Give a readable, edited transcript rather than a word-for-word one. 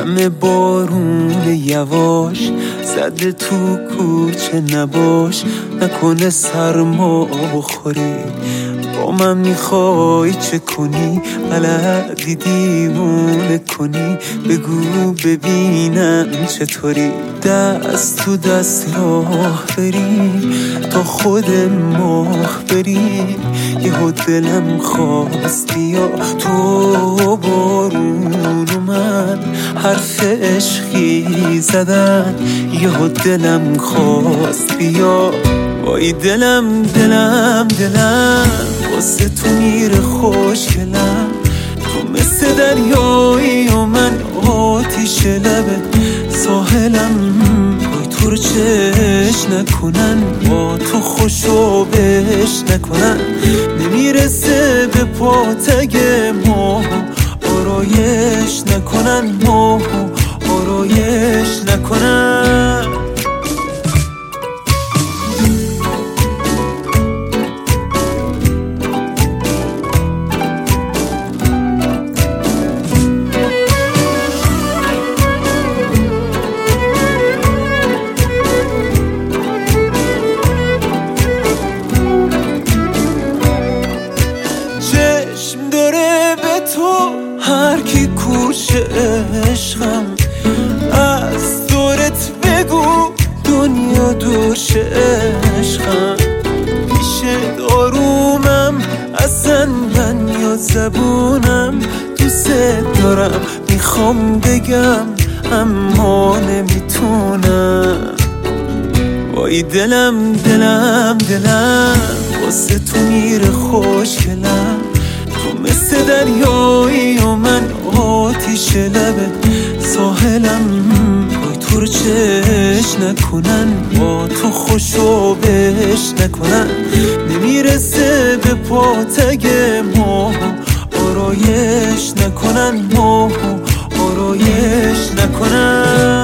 همه بارون یواش زده تو کوچه نباش، نکنه سرما بخوری. با من میخوای چه کنی؟ بلدی دیوونه کنی؟ بگو ببینم چطوری. دست تو دست راه بریم تا خود ماه بریم. یهو دلم خواست بیا تو بارون و من حرف عشقی زدن. یهو دلم خواست بیا. وای دلم دلم دلم واسه تو میره خوشگلم. تو مثل دریایی و من آتیش لبه ساحلم. وای تو رو چش نکنن، با تو خوشو بش نکنن. نمیرسه به پاتگ ماه آرایش نکنن، ماه آرایش نکنن. هر کی کوچه عشقم از دورت بگو دنیا دوش عشقم. پیش دارومم اصلا من یا زبونم دوست دارم میخوام بگم اما نمیتونم. وای دلم دلم دلم واسه تو میره خوشگلم. تو مثل دریایی و من آتیش لبه ساحلم. وای تو رو چش نکنن، با تو خوشو بش نکنن. نمیرسه به پاتگ ماه آرایش نکنن، ماه آرایش نکنن.